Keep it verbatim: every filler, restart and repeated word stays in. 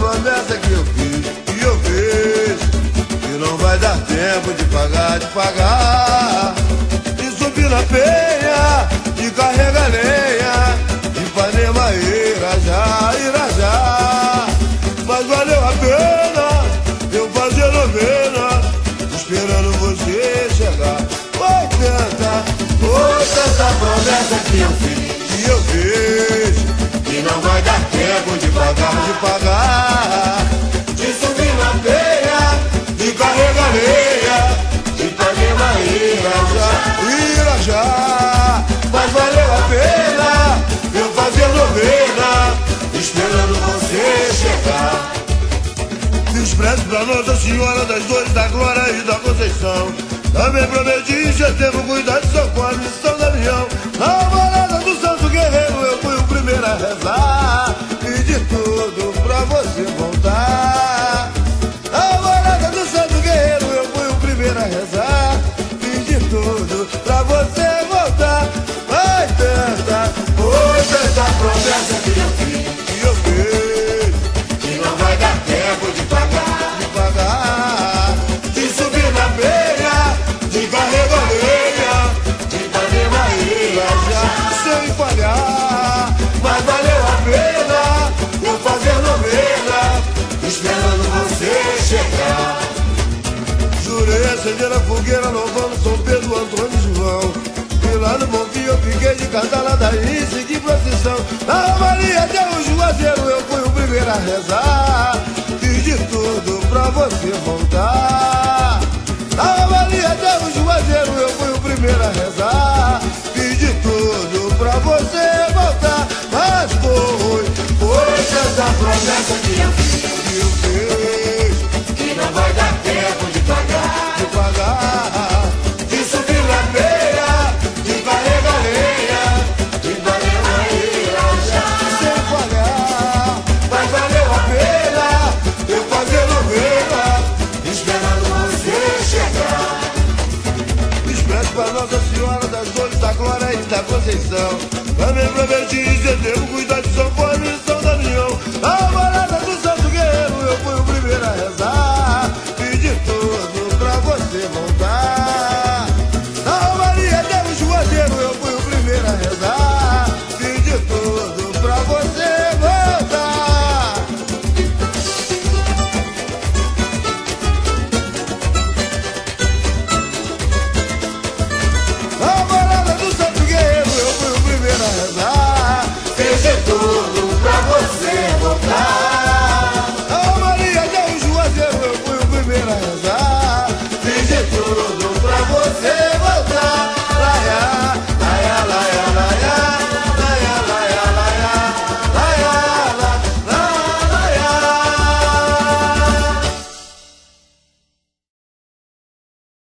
promessa que eu fiz e eu fiz, que não vai dar tempo de pagar, de pagar, de subir na penha, de carregar lenha, de Ipanema, Irajá, Irajá. Mas valeu a pena eu fazer novena, esperando você chegar. Foi tanta, foi tanta promessa que eu fiz, que eu fiz, que não vai dar tempo de pagar, de pagar, de subir na penha, de carregar lenha, de Ipanema, Irajá, Irajá. Mas valeu a pena eu fazer novena, esperando você chegar. Fiz prece pra Nossa Senhora das Dores, da Glória e da Conceição. Também prometi em setembro cuidar de Socorro e São Damião. Na morada do Santo Guerreiro eu fui o primeiro a rezar, pedi tudo pra você voltar. Na morada do Santo Guerreiro eu fui o primeiro a rezar, pedi tudo pra você voltar. Vai tanta, foi tanta promessa que eu fiz, que eu fiz, que não vai dar tempo de pagar, de pagar, de subir na penha, de carregar lenha, de Ipanema, Irajá, sem falhar. Mas valeu a pena eu fazer novena, esperando você chegar. Jurei acender a fogueira louvando São Pedro, Antônio e João. E lá no Bonfim eu fiquei de cantar ladainha e segui procissão. Na Maria até o Juazeiro eu fui o primeiro a rezar, pedi tudo pra você voltar. Na Maria até o Juazeiro eu fui o primeiro a rezar, pedi tudo pra você voltar. Mas foi, foi essa promessa que eu fiz, que eu fiz, que não vai dar tempo de pagar, de pagar, de subir na penha, de carregar lenha, de Ipanema, Irajá, sem falhar. Mas valeu a pena eu fazer novena, esperando você chegar. Expresso pra Nossa Senhora das Dores, da Glória e da Conceição. Também prometi em setembro cuidar de São Paulo e São Damião. Na morada do Santo Guerreiro eu fui o primeiro a rezar, pedi tudo pra você voltar. Na Maria até o Juazeiro eu fui o primeiro a rezar, pedi tudo pra você voltar. Na morada do Santo Guerreiro eu fui o primeiro a rezar, pedi tudo pra você voltar.